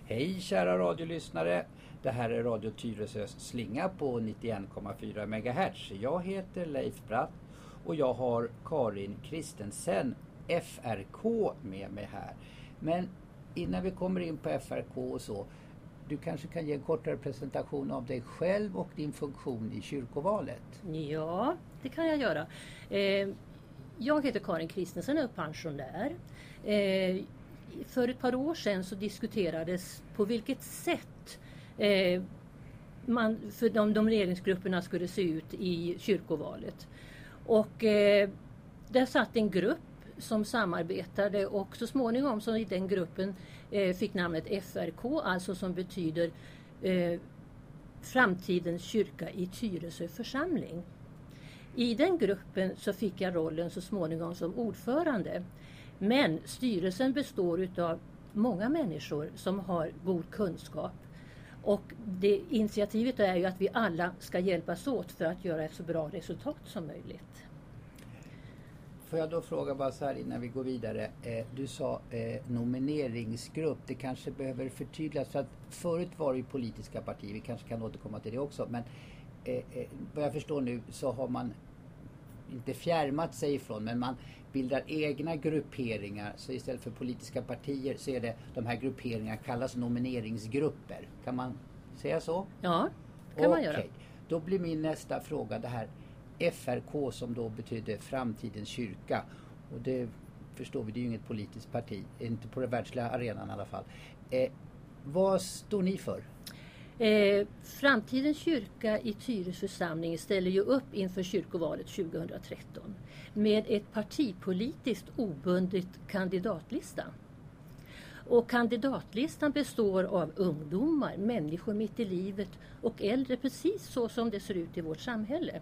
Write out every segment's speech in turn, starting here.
Hej kära radiolyssnare, det här är Radio Tyresös slinga på 91,4 MHz. Jag heter Leif Bratt och jag har Karin Kristensen, FRK, med mig här. Men innan vi kommer in på FRK och så, du kanske kan ge en kortare presentation av dig själv och din funktion i kyrkovalet? Ja, det kan jag göra. Jag heter Karin Kristensen och är pensionär. För ett par år sedan så diskuterades på vilket sätt för de regeringsgrupperna skulle se ut i kyrkovalet. Och där satt en grupp som samarbetade och så småningom så i den gruppen fick namnet FRK, alltså som betyder Framtidens kyrka i Tyresö församling. I den gruppen så fick jag rollen så småningom som ordförande. Men styrelsen består utav många människor som har god kunskap. Och det initiativet är ju att vi alla ska hjälpas åt för att göra ett så bra resultat som möjligt. Får jag då fråga bara så här innan vi går vidare. Du sa nomineringsgrupp. Det kanske behöver förtydligas för att förut var det ju politiska partier. Vi kanske kan återkomma till det också. Men vad jag förstår nu så har man inte fjärmat sig ifrån, men man bildar egna grupperingar. Så istället för politiska partier så är det de här grupperingarna kallas nomineringsgrupper. Kan man säga så? Ja, kan man göra. Då blir min nästa fråga det här FRK som då betyder Framtidens kyrka. Och det förstår vi, det är ju inget politiskt parti. Inte på den världsliga arenan i alla fall. Vad står ni för? Framtidens kyrka i Tyresö församling ställer ju upp inför kyrkovalet 2013 med ett partipolitiskt obundet kandidatlista. Och kandidatlistan består av ungdomar, människor mitt i livet och äldre, precis så som det ser ut i vårt samhälle.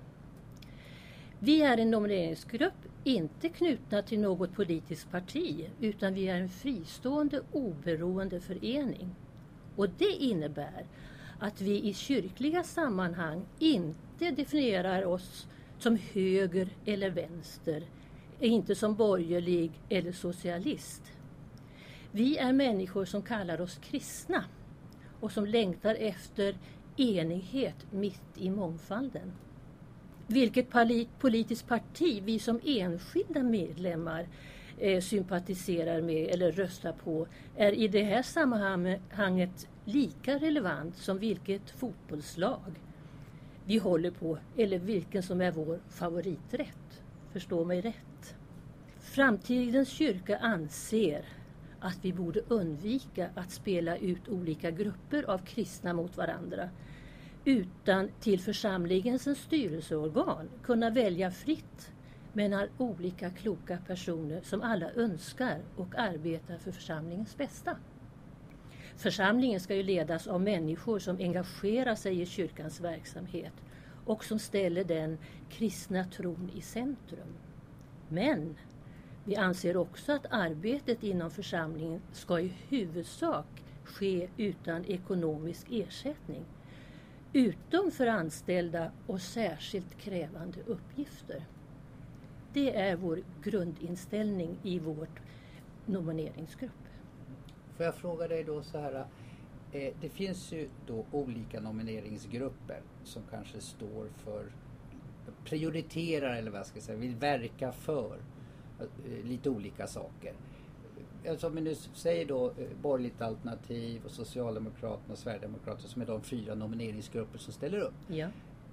Vi är en nomineringsgrupp, inte knutna till något politiskt parti, utan vi är en fristående, oberoende förening. Och det innebär att vi i kyrkliga sammanhang inte definierar oss som höger eller vänster, inte som borgerlig eller socialist. Vi är människor som kallar oss kristna och som längtar efter enighet mitt i mångfalden. Vilket politiskt parti vi som enskilda medlemmar sympatiserar med eller röstar på är i det här sammanhanget lika relevant som vilket fotbollslag vi håller på eller vilken som är vår favoriträtt. Förstå mig rätt. Framtidens kyrka anser att vi borde undvika att spela ut olika grupper av kristna mot varandra, utan till församlingens styrelseorgan kunna välja fritt mellan olika kloka personer som alla önskar och arbetar för församlingens bästa. Församlingen ska ju ledas av människor som engagerar sig i kyrkans verksamhet och som ställer den kristna tron i centrum. Men vi anser också att arbetet inom församlingen ska i huvudsak ske utan ekonomisk ersättning, utom för anställda och särskilt krävande uppgifter. Det är vår grundinställning i vårt nomineringsgrupp. Får jag fråga dig då så här, det finns ju då olika nomineringsgrupper som kanske står för, prioriterar eller vad jag ska säga, vill verka för lite olika saker. Som vi nu säger då, borgerligt alternativ och Socialdemokraterna och Sverigedemokraterna som är de 4 nomineringsgrupper som ställer upp. Ja.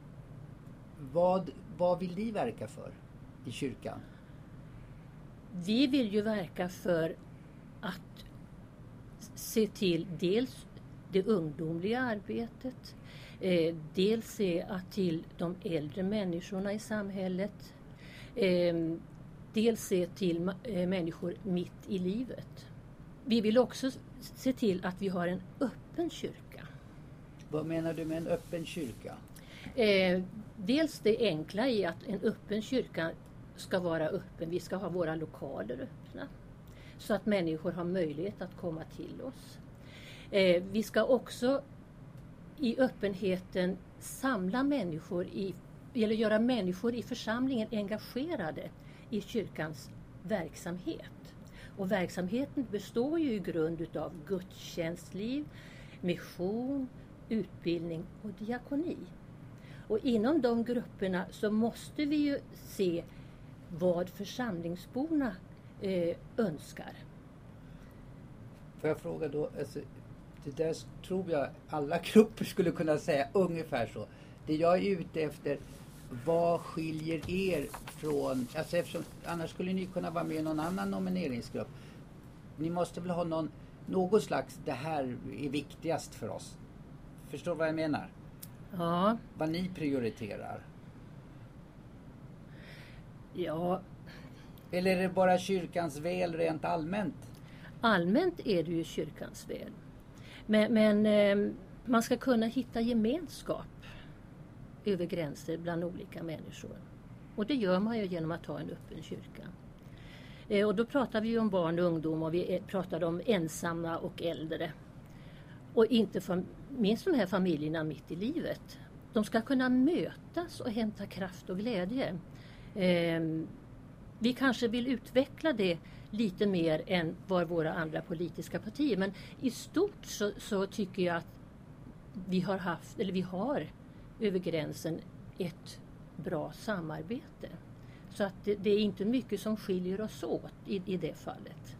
Vad vill ni verka för i kyrkan? Vi vill ju verka för att se till dels det ungdomliga arbetet, dels se till de äldre människorna i samhället, dels se till människor mitt i livet. Vi vill också se till att vi har en öppen kyrka. Vad menar du med en öppen kyrka? Dels det enkla i att en öppen kyrka ska vara öppen. Vi ska ha våra lokaler öppna så att människor har möjlighet att komma till oss. Vi ska också i öppenheten samla människor eller göra människor i församlingen engagerade i kyrkans verksamhet. Och verksamheten består ju i grund utav gudstjänstliv, mission, utbildning och diakoni. Och inom de grupperna så måste vi ju se vad församlingsborna önskar. Får jag fråga då, alltså, det där tror jag alla grupper skulle kunna säga ungefär så. Det jag är ute efter, vad skiljer er från, alltså eftersom, annars skulle ni kunna vara med i någon annan nomineringsgrupp. Ni måste väl ha någon slags, det här är viktigast för oss. Förstår vad jag menar? Ja. Vad ni prioriterar. Ja. Eller är det bara kyrkans väl rent allmänt? Allmänt är det ju kyrkans väl. Men man ska kunna hitta gemenskap över gränser bland olika människor. Och det gör man ju genom att ha en öppen kyrka. Och då pratar vi ju om barn och ungdom och vi pratar om ensamma och äldre. Och inte minst de här familjerna mitt i livet. De ska kunna mötas och hämta kraft och glädje. Vi kanske vill utveckla det lite mer än vad våra andra politiska partier. Men i stort så tycker jag att vi har över gränsen ett bra samarbete. Så att det är inte mycket som skiljer oss åt i det fallet.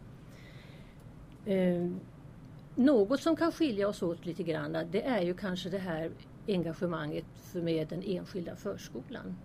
Något som kan skilja oss åt lite grann, det är ju kanske det här engagemanget med den enskilda förskolan.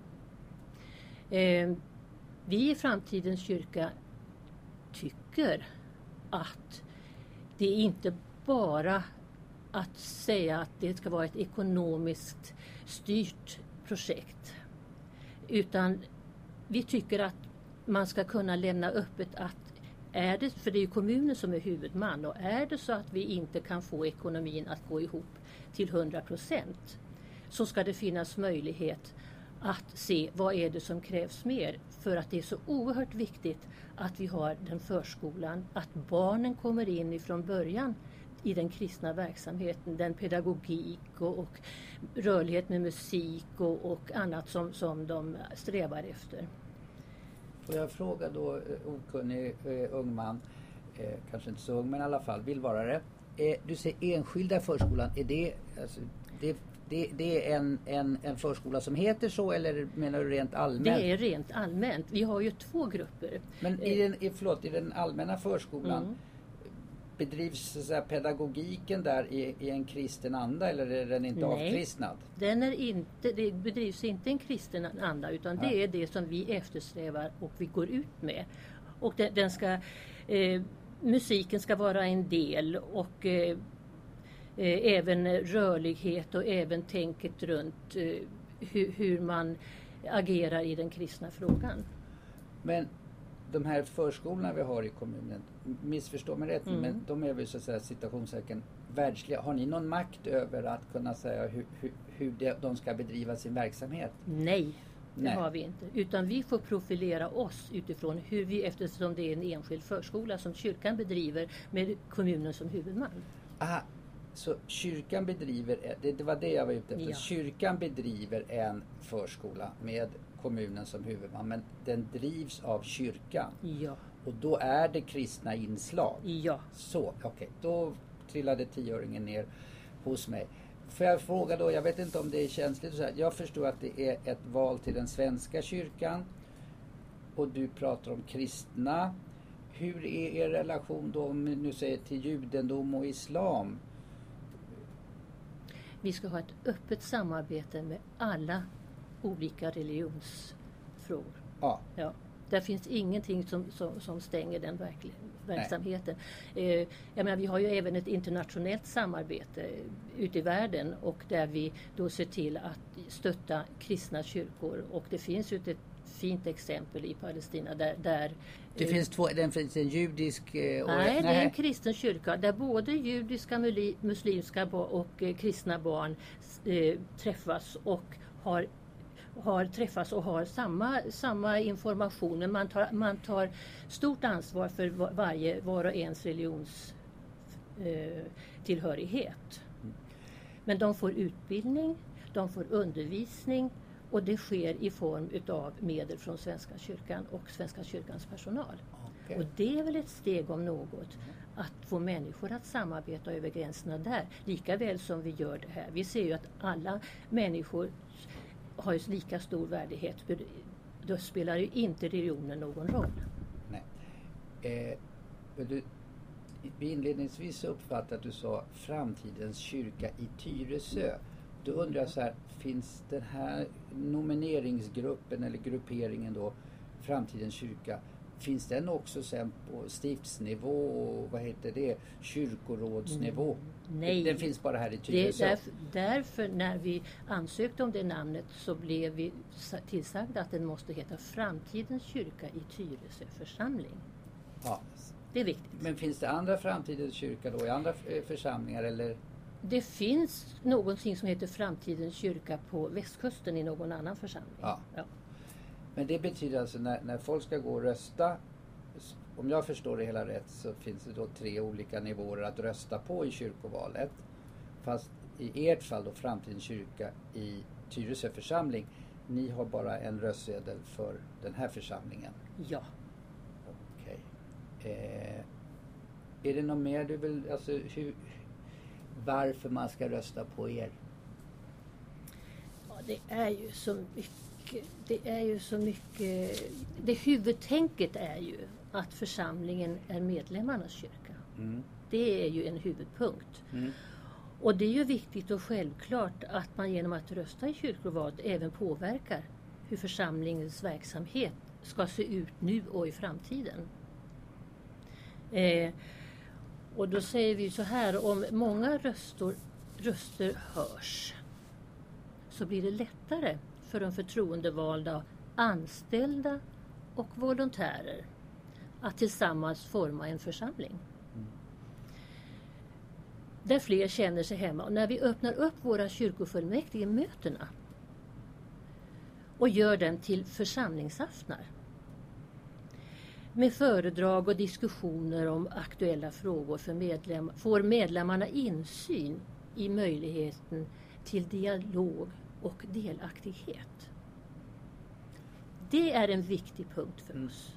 Vi i Framtidens kyrka tycker att det är inte bara att säga att det ska vara ett ekonomiskt styrt projekt. Utan vi tycker att man ska kunna lämna öppet att för det är ju kommunen som är huvudman, och är det så att vi inte kan få ekonomin att gå ihop till 100%, så ska det finnas möjlighet att se vad är det som krävs mer, för att det är så oerhört viktigt att vi har den förskolan, att barnen kommer in ifrån början i den kristna verksamheten, den pedagogik och rörlighet med musik och annat som de strävar efter. Får jag fråga då, okunnig ung man, kanske inte så ung men i alla fall vill vara det. Du säger enskilda förskolan, är det, alltså, det är en förskola som heter så, eller menar du rent allmänt? Det är rent allmänt. Vi har ju 2 grupper. Men i den allmänna förskolan bedrivs så att säga, pedagogiken där i en kristen anda, eller är den inte avkristnad? Det bedrivs inte en kristen anda, utan det är det som vi eftersträvar och vi går ut med. Och musiken ska vara en del, och även rörlighet och även tänket runt hur man agerar i den kristna frågan. Men de här förskolorna vi har i kommunen, missförstå mig rätt, men de är väl så att säga citationssäkert världsliga. Har ni någon makt över att kunna säga hur de ska bedriva sin verksamhet? Nej, det har vi inte. Utan vi får profilera oss utifrån hur vi, eftersom det är en enskild förskola som kyrkan bedriver med kommunen som huvudman. Aha, så kyrkan bedriver, det var det jag var ute efter. Ja. Kyrkan bedriver en förskola med kommunen som huvudman, men den drivs av kyrkan. Ja. Och då är det kristna inslag. Ja. Så, okej. Då trillade 10-öringen ner hos mig. Får jag fråga då, jag vet inte om det är känsligt så här. Jag förstår att det är ett val till den svenska kyrkan. Och du pratar om kristna. Hur är er relation då, om nu säger till judendom och islam? Vi ska ha ett öppet samarbete med alla olika religionsfrågor. Ja. Det finns ingenting som stänger den verksamheten. Jag menar, vi har ju även ett internationellt samarbete ute i världen, och där vi då ser till att stötta kristna kyrkor. Och det finns ju ett fint exempel i Palestina där det finns en judisk... Nej, det är en kristen kyrka där både judiska, muslimska och kristna barn träffas och har träffas och har samma information. Men man tar stort ansvar för var och ens religionstillhörighet. Men de får utbildning, de får undervisning, och det sker i form av medel från Svenska kyrkan och Svenska kyrkans personal. Okay. Och det är väl ett steg om något, att få människor att samarbeta över gränserna där, lika väl som vi gör det här. Vi ser ju att alla människor har ju lika stor värdighet, för då spelar ju inte religionen någon roll. Nej. Vi inledningsvis uppfattade att du sa framtidens kyrka i Tyresö. Då undrar jag så här, finns den här nomineringsgruppen eller grupperingen då, framtidens kyrka, finns den också sen på stiftsnivå och vad heter det, kyrkorådsnivå? Nej. Den finns bara här i Tyresö. Därför när vi ansökte om det namnet så blev vi tillsagda att den måste heta Framtidens kyrka i Tyresö församling. Ja. Det är viktigt. Men finns det andra framtidens kyrka då i andra församlingar eller? Det finns någonting som heter Framtidens kyrka på västkusten i någon annan församling. Ja. Men det betyder alltså när folk ska gå och rösta, om jag förstår det hela rätt, så finns det då 3 olika nivåer att rösta på i kyrkovalet. Fast i ert fall då Framtidens kyrka i Tyresö församling, ni har bara en röstsedel för den här församlingen. Ja. Okej. Är det något mer du vill, alltså varför man ska rösta på er? Ja, det är ju så mycket. Det huvudtänket är ju att församlingen är medlemmarnas kyrka. Mm. Det är ju en huvudpunkt. Mm. Och det är ju viktigt och självklart att man genom att rösta i kyrkovalet även påverkar hur församlingens verksamhet ska se ut nu och i framtiden. Och då säger vi så här, om många röster hörs så blir det lättare för de förtroendevalda, anställda och volontärer att tillsammans forma en församling. Där fler känner sig hemma. Och när vi öppnar upp våra kyrkofullmäktigemötena och gör dem till församlingsaftnar med föredrag och diskussioner om aktuella frågor för får medlemmarna insyn i möjligheten till dialog och delaktighet. Det är en viktig punkt för oss.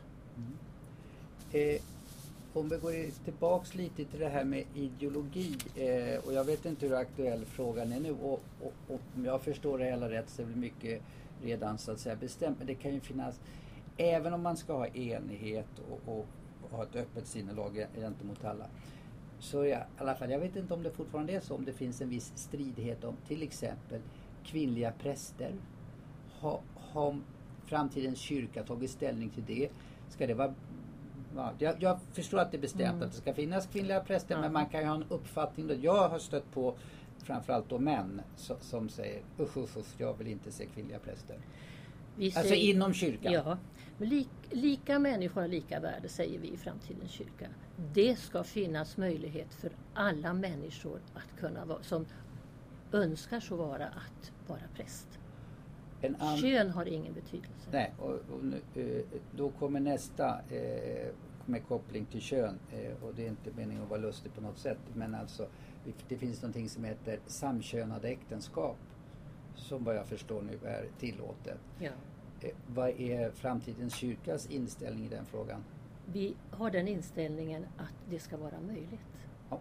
Om vi går tillbaks lite till det här med ideologi, och jag vet inte hur aktuell frågan är nu, och om jag förstår det hela rätt så är det mycket redan så att säga bestämt, men det kan ju finnas, även om man ska ha enighet och ha ett öppet sinnelag gentemot alla, så i alla fall, jag vet inte om det fortfarande är så, om det finns en viss stridighet om till exempel kvinnliga präster. Har framtidens kyrka tagit ställning till det? Ska det vara... Ja, jag förstår att det är bestämt att det ska finnas kvinnliga präster, men man kan ju ha en uppfattning då. Jag har stött på framförallt då män som säger usch, jag vill inte se kvinnliga präster. Alltså inom kyrkan. Ja, men lika människor har lika värde, säger vi i Framtidens kyrka. Det ska finnas möjlighet för alla människor att kunna vara, som önskar så vara, att vara präst. Kön har ingen betydelse. Nej, och nu, då kommer nästa med koppling till kön, och det är inte meningen att vara lustig på något sätt, men alltså det finns någonting som heter samkönade äktenskap som vad jag förstår nu är tillåtet. Ja. Vad är Framtidens kyrkas inställning i den frågan? Vi har den inställningen att det ska vara möjligt. Ja.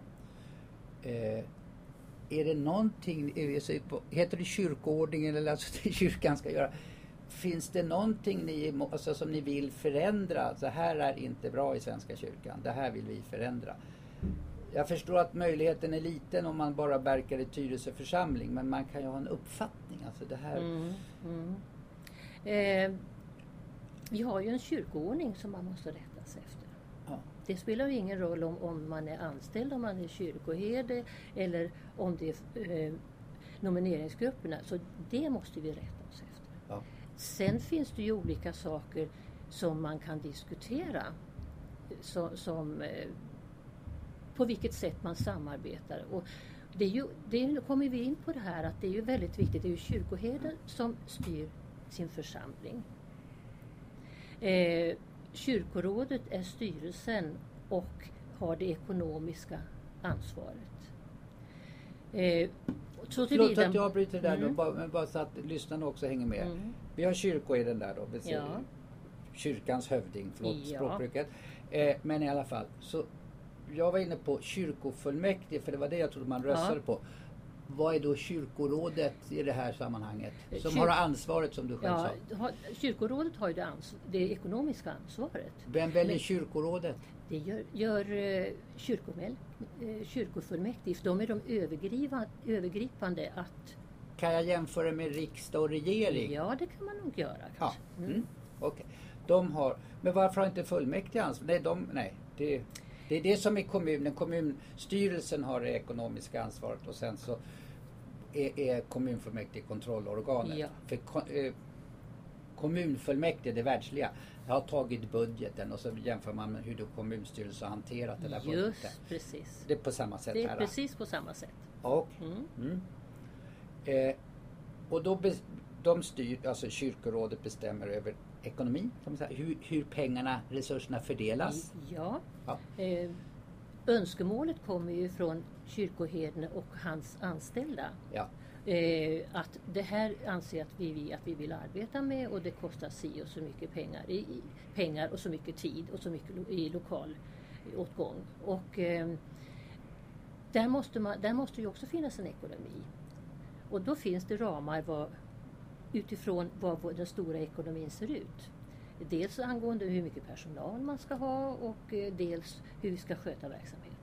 Är det någonting, heter det kyrkoordningen eller alltså det kyrkan ska göra? Finns det någonting som ni vill förändra? Så här är inte bra i Svenska kyrkan. Det här vill vi förändra. Jag förstår att möjligheten är liten om man bara verkar i Tyresö församling, men man kan ju ha en uppfattning. Alltså det här... Vi har ju en kyrkoordning som man måste rätta sig efter. Ja. Det spelar ju ingen roll om man är anställd, om man är kyrkoherde eller om det är nomineringsgrupperna. Så det måste vi rätta oss efter. Ja. Sen finns det ju olika saker som man kan diskutera. Som på vilket sätt man samarbetar. Och kommer vi in på det här att det är ju väldigt viktigt. Det är ju kyrkoherden som styr sin församling. Kyrkorådet är styrelsen och har det ekonomiska ansvaret. Förlåt att jag bryter där då, bara så att lyssnarna också hänger med. Vi har kyrkoherden där då, kyrkans hövding, språkbruket. Men i alla fall, så jag var inne på kyrkofullmäktige, för det var det jag trodde man röstade på. Vad är då kyrkorådet i det här sammanhanget? Som har ansvaret, som du själv sa. Kyrkorådet har ju det ekonomiska ansvaret. Vem väljer kyrkorådet? Det gör kyrkofullmäktige. De är de övergripande att... Kan jag jämföra med riksdag och regering? Ja, det kan man nog göra kanske. Ja. Okej. De har... Men varför har inte fullmäktige ansvar? Det är det som är kommunen. Kommunstyrelsen har det ekonomiska ansvaret och sen så är kommunfullmäktige kontrollorganet. Ja. För kommunfullmäktige, det världsliga, har tagit budgeten och så jämför man med hur då kommunstyrelsen har hanterat den där budgeten. Just precis. Det är på samma sätt Det är här. precis på samma sätt. Och, och då de styr, alltså kyrkorådet bestämmer över ekonomin, kan man säga, hur pengarna, resurserna fördelas. Ja. Önskemålet kommer ju från kyrkoherden och hans anställda. Ja. Att det här anser att vi vill arbeta med, och det kostar si och så mycket pengar och så mycket tid och så mycket i lokal åtgång. Och där måste ju också finnas en ekonomi. Och då finns det ramar utifrån vad den stora ekonomin ser ut. Dels angående hur mycket personal man ska ha och dels hur vi ska sköta verksamheten.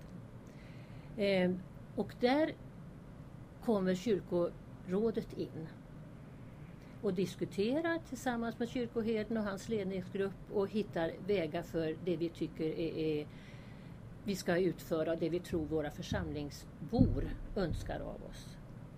Och där kommer kyrkorådet in och diskuterar tillsammans med kyrkoherden och hans ledningsgrupp och hittar vägar för det vi tycker vi ska utföra, det vi tror våra församlingsbor önskar av oss.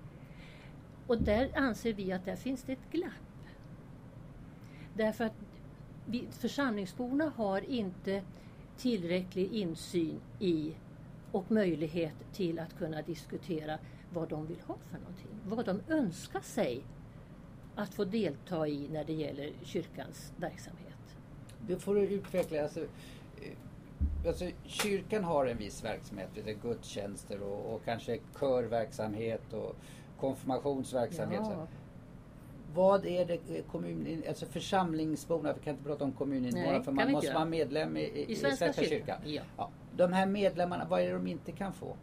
Och där anser vi att där finns det ett glapp. Därför att församlingsborna har inte tillräcklig insyn i och möjlighet till att kunna diskutera vad de vill ha för någonting. Vad de önskar sig att få delta i när det gäller kyrkans verksamhet. Det får du utveckla. Alltså, kyrkan har en viss verksamhet, det är gudstjänster och kanske körverksamhet och konfirmationsverksamhet. Ja. Vad är det alltså församlingsborna, vi kan inte prata om kommuninvånare för man måste vara medlem i Svenska kyrkan. Ja. Ja. De här medlemmarna, vad är det de inte kan få?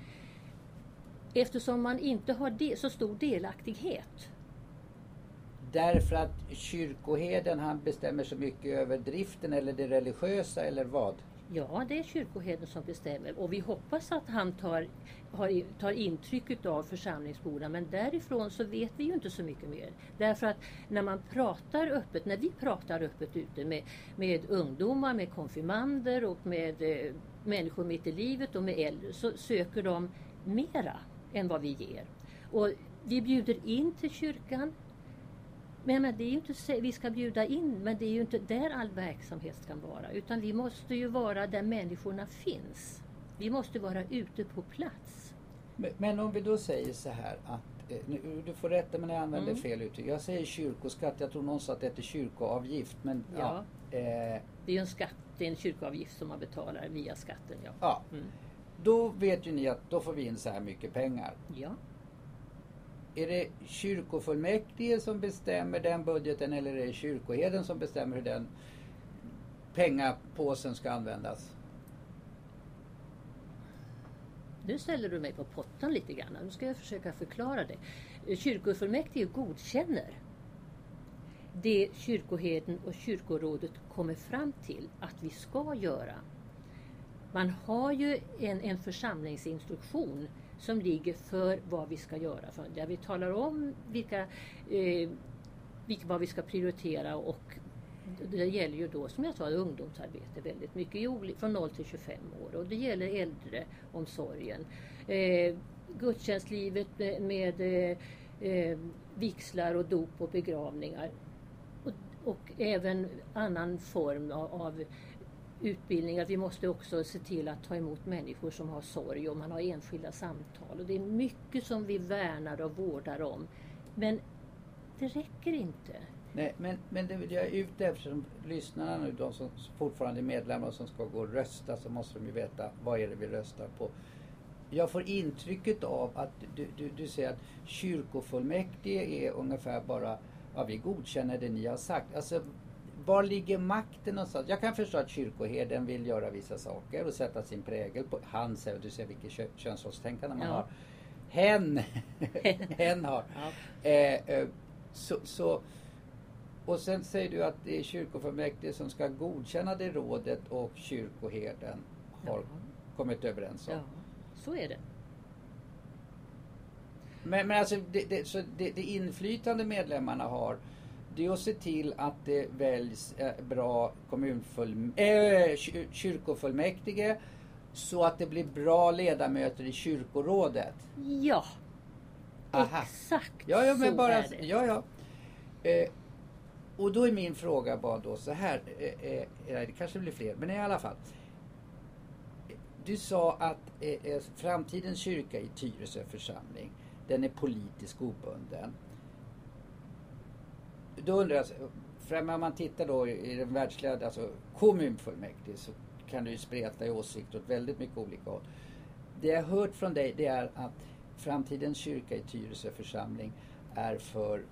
Eftersom man inte har så stor delaktighet. Därför att kyrkoherden, han bestämmer så mycket över driften eller det religiösa eller vad? Ja, det är kyrkoherden som bestämmer, och vi hoppas att han tar intryck av församlingsborna, men därifrån så vet vi ju inte så mycket mer. Därför att när vi pratar öppet ute med ungdomar, med konfirmander och med människor mitt i livet och med äldre, så söker de mera än vad vi ger. Och vi bjuder in till kyrkan. Men det är ju inte, vi ska bjuda in, men det är ju inte där all verksamhet ska vara. Utan vi måste ju vara där människorna finns. Vi måste vara ute på plats. Men om vi då säger så här att, du får rätta men jag använder fel uttryck. Jag säger kyrkoskatt, jag tror någon sa att det heter kyrkoavgift. Men, ja. Det är ju en skatt, det är en kyrkoavgift som man betalar via skatten. Ja. Ja. Då vet ju ni att då får vi in så här mycket pengar. Ja. Är det kyrkofullmäktige som bestämmer den budgeten eller är det kyrkoherden som bestämmer hur den pengapåsen ska användas? Nu ställer du mig på pottan lite grann. Nu ska jag försöka förklara det. Kyrkofullmäktige godkänner det kyrkoherden och kyrkorådet kommer fram till att vi ska göra. Man har ju en församlingsinstruktion som ligger för vad vi ska göra. Där vi talar om vad vi ska prioritera, och det gäller ju då, som jag sa, ungdomsarbete väldigt mycket från 0 till 25 år, och det gäller äldreomsorgen. Gudstjänstlivet med vigslar och dop och begravningar och även annan form av utbildningar. Vi måste också se till att ta emot människor som har sorg, och man har enskilda samtal. Och det är mycket som vi värnar och vårdar om. Men det räcker inte. Nej, men det vill jag ute eftersom lyssnarna nu, de som fortfarande är medlemmar och som ska gå och rösta, så måste de ju veta vad är det vi röstar på. Jag får intrycket av att du säger att kyrkofullmäktige är ungefär bara, ja, vi godkänner det ni har sagt. Alltså, var ligger makten någonstans? Jag kan förstå att kyrkoherden vill göra vissa saker och sätta sin prägel på. Han säger, du ser vilket könsrollstänkande man har. Hen har. Så, och sen säger du att det är kyrkofullmäktige som ska godkänna det rådet och kyrkoherden har kommit överens om. Ja, så är det. Men alltså det inflytande medlemmarna har, det är att se till att det väljs bra kyrkofullmäktige så att det blir bra ledamöter i kyrkorådet. Ja, aha. Exakt ja, men så bara, är det. Ja. Och då är min fråga bara då så här, det kanske blir fler, men i alla fall. Du sa att framtidens kyrka i Tyresö församling, den är politiskt obunden. Då undrar jag, för om man tittar då i den världsliga, alltså kommunfullmäktige, så kan det ju spreta i åsikter åt väldigt mycket olika håll. Det jag har hört från dig, det är att framtidens kyrka i Tyresö församling är för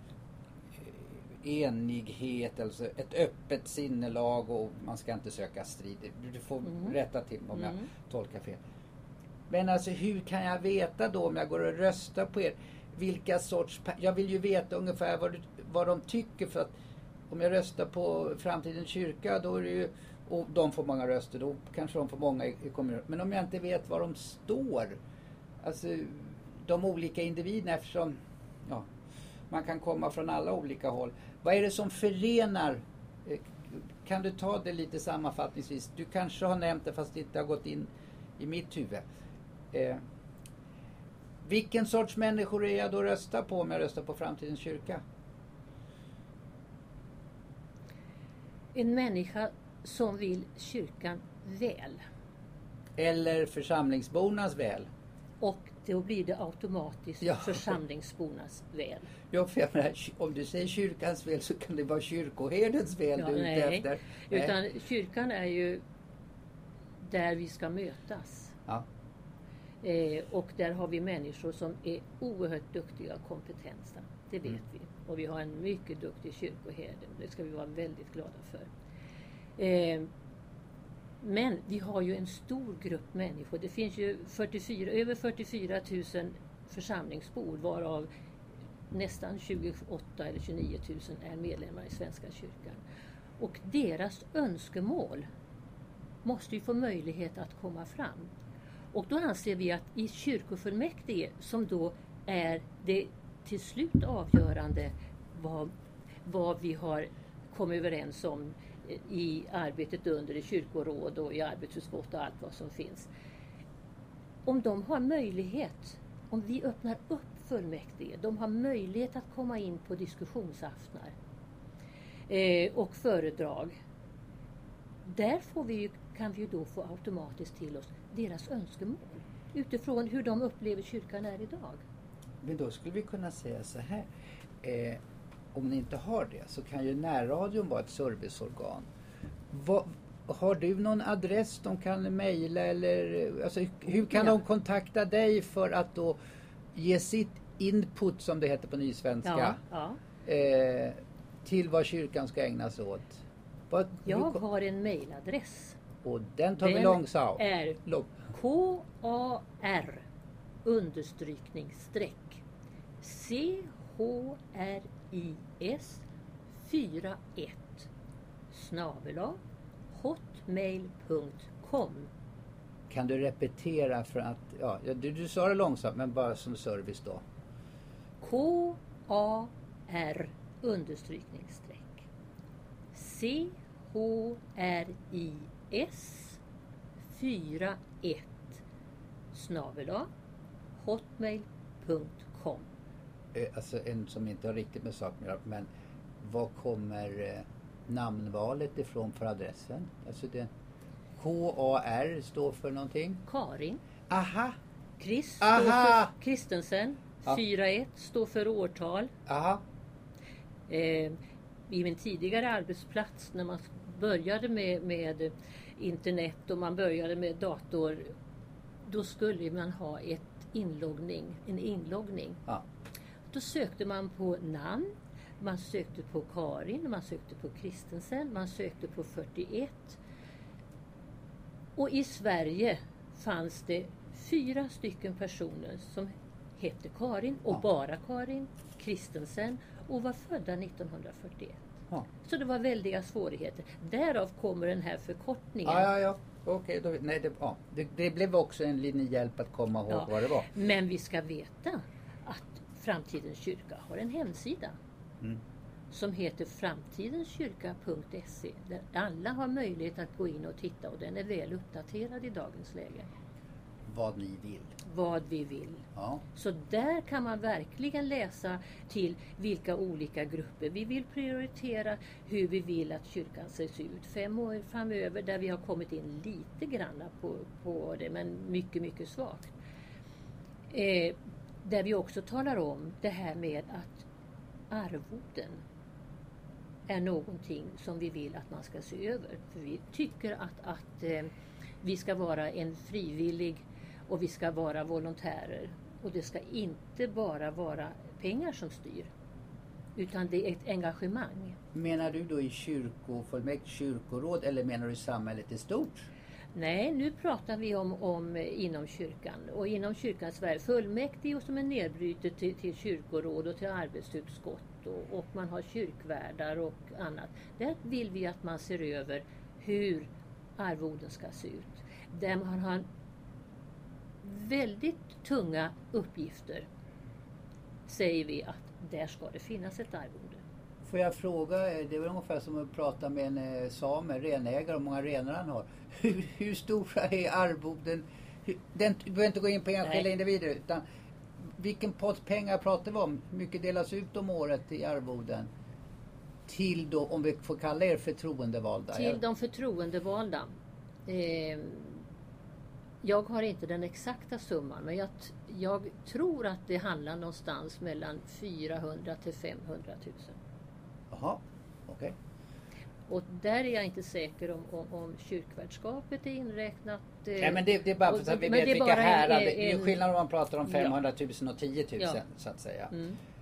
enighet, alltså ett öppet sinnelag, och man ska inte söka strid. Du får rätta till om jag tolkar fel. Men alltså hur kan jag veta då om jag går och röstar på er? Vilka sorts... Jag vill ju veta ungefär vad de tycker, för att om jag röstar på framtidens kyrka, då är det ju... Och de får många röster, då kanske de får många i kommunen. Men om jag inte vet var de står, alltså de olika individerna, eftersom man kan komma från alla olika håll. Vad är det som förenar? Kan du ta det lite sammanfattningsvis? Du kanske har nämnt det fast det inte har gått in i mitt huvud. Vilken sorts människor är jag då röstar på om jag röstar på framtidens kyrka? En människa som vill kyrkan väl. Eller församlingsbornas väl. Och då blir det automatiskt församlingsbornas väl. Ja, för jag menar, om du säger kyrkans väl så kan det vara kyrkoherdens väl du är ute efter. Utan kyrkan är ju där vi ska mötas. Ja. Och där har vi människor som är oerhört duktiga och kompetenta. Det vet vi. Och vi har en mycket duktig kyrkoherde. Det ska vi vara väldigt glada för. Men vi har ju en stor grupp människor. Det finns ju över 44 000 församlingsbor, varav nästan 28 eller 29 000 är medlemmar i Svenska kyrkan. Och deras önskemål måste ju få möjlighet att komma fram. Och då anser vi att i kyrkofullmäktige, som då är det till slut avgörande vad vi har kommit överens om i arbetet under i kyrkoråd och i arbetsutskott och allt vad som finns. Om de har möjlighet, om vi öppnar upp fullmäktige, de har möjlighet att komma in på diskussionsaftnar och föredrag. Där kan vi ju då få automatiskt till oss deras önskemål utifrån hur de upplever kyrkan är idag. Men då skulle vi kunna säga så här. Om ni inte har det så kan ju närradion vara ett serviceorgan. Har du någon adress de kan mejla, eller alltså, hur kan de kontakta dig för att då ge sitt input, som det heter på nysvenska, till vad kyrkan ska ägna sig åt? Jag har en mejladress. Och den tar vi långsamt. Är KAR understrykningsstreck CHRIS 41 @hotmail.com. Kan du repetera, för att du sa det långsamt, men bara som service då. KAR understrykningsstreck CHRIS 41 @hotmail.com. Alltså en som inte har riktigt med saken att göra, men vad kommer namnvalet ifrån för adressen? Alltså det KAR står för någonting? Karin. Aha! Står för Kristensen. 41 står för årtal. Aha. I min tidigare arbetsplats, när man började med internet och man började med dator, då skulle man ha en inloggning. Då sökte man på namn, Man sökte på Karin, man sökte på Kristensen, man sökte på 41. Och i Sverige fanns det 4 stycken personer som hette Karin och bara Karin, Kristensen, och var födda 1941. Ja. Så det var väldiga svårigheter. Därav kommer den här förkortningen. Ja. Okej, det blev också en linjehjälp att komma ihåg vad det var. Men vi ska veta att Framtidens kyrka har en hemsida som heter framtidenskyrka.se, där alla har möjlighet att gå in och titta, och den är väl uppdaterad i dagens läge. Vad ni vill. Vad vi vill. Ja. Så där kan man verkligen läsa till vilka olika grupper vi vill prioritera, hur vi vill att kyrkan ser ut 5 år framöver, där vi har kommit in lite grann på det, men mycket, mycket svagt. Där vi också talar om det här med att arvoden är någonting som vi vill att man ska se över. För vi tycker att vi ska vara en frivillig och vi ska vara volontärer. Och det ska inte bara vara pengar som styr, utan det är ett engagemang. Menar du då i kyrkofullmäktige, kyrkoråd, eller menar du samhället i stort? Nej, nu pratar vi om inom kyrkan. Och inom kyrkans värld, fullmäktige och som är nedbrytet till kyrkoråd och till arbetsutskott. Och man har kyrkvärdar och annat. Där vill vi att man ser över hur arvoden ska se ut. Där man har väldigt tunga uppgifter, säger vi att där ska det finnas ett arvode. Får jag fråga, det är väl ungefär som att prata med en same, renägare, och många renar han har. Hur stora är arvoden? Du behöver inte gå in på enskilda individer, utan vilken pott pengar pratar vi om? Hur mycket delas ut om året i arvoden? Till då, om vi får kalla er förtroendevalda. Till de förtroendevalda. Jag har inte den exakta summan, men jag tror att det handlar någonstans mellan 400 till 500 000. Jaha, okej. Och där är jag inte säker om kyrkvärdskapet är inräknat. Nej, men det är bara för att vi vet vilka härad. Det är skillnad om man pratar om 500 000 och 10 000 så att säga.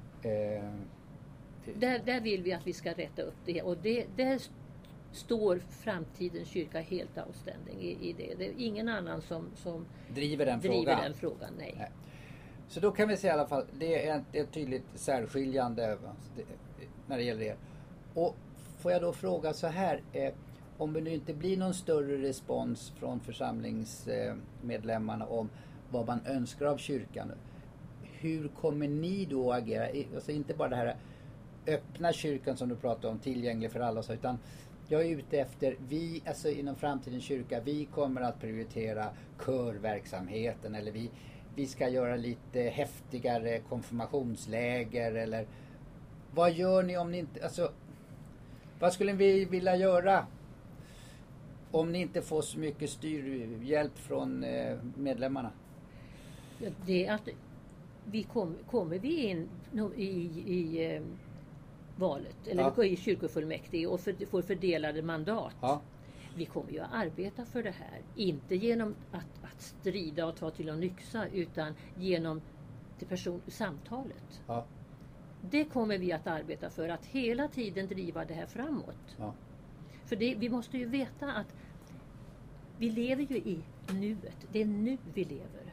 Där vill vi att vi ska rätta upp det. Och där står Framtidens kyrka helt avständig i det. Det är ingen annan som driver den frågan. Nej. Så då kan vi säga i alla fall, det är ett tydligt särskiljande när det gäller det. Och får jag då fråga så här, om det nu inte blir någon större respons från församlingsmedlemmarna om vad man önskar av kyrkan, hur kommer ni då att agera? Alltså inte bara det här öppna kyrkan som du pratar om, tillgänglig för alla, utan jag är ute efter, alltså inom Framtidens kyrka, vi kommer att prioritera körverksamheten, eller vi ska göra lite häftigare konfirmationsläger, eller vad gör ni om ni inte, alltså vad skulle vi vilja göra om ni inte får så mycket styrhjälp från medlemmarna? Det är att kommer vi in i valet, eller i kyrkofullmäktige och får fördelade mandat. Ja. Vi kommer ju att arbeta för det här. Inte genom att strida och ta till en yxa, utan genom samtalet. Ja. Det kommer vi att arbeta för, att hela tiden driva det här framåt. Ja. För vi måste ju veta att vi lever ju i nuet. Det är nu vi lever.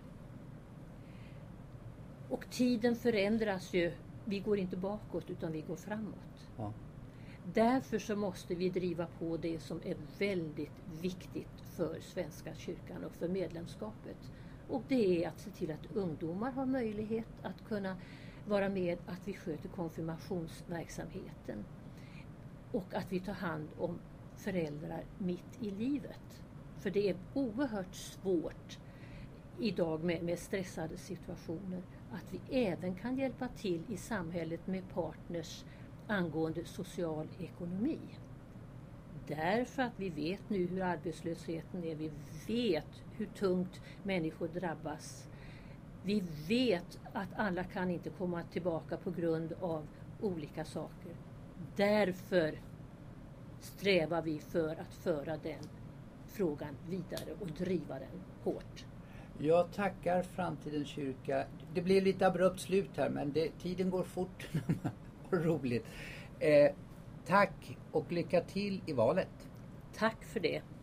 Och tiden förändras ju. Vi går inte bakåt, utan vi går framåt. Ja. Därför så måste vi driva på det som är väldigt viktigt för Svenska kyrkan och för medlemskapet. Och det är att se till att ungdomar har möjlighet att kunna vara med, att vi sköter konfirmationsverksamheten. Och att vi tar hand om föräldrar mitt i livet. För det är oerhört svårt idag med stressade situationer, att vi även kan hjälpa till i samhället med partners angående social ekonomi. Därför att vi vet nu hur arbetslösheten är, vi vet hur tungt människor drabbas. Vi vet att alla kan inte komma tillbaka på grund av olika saker. Därför strävar vi för att föra den frågan vidare och driva den hårt. Jag tackar Framtidens kyrka. Det blir lite abrupt slut här, men tiden går fort när man Vad roligt. Tack och lycka till i valet. Tack för det.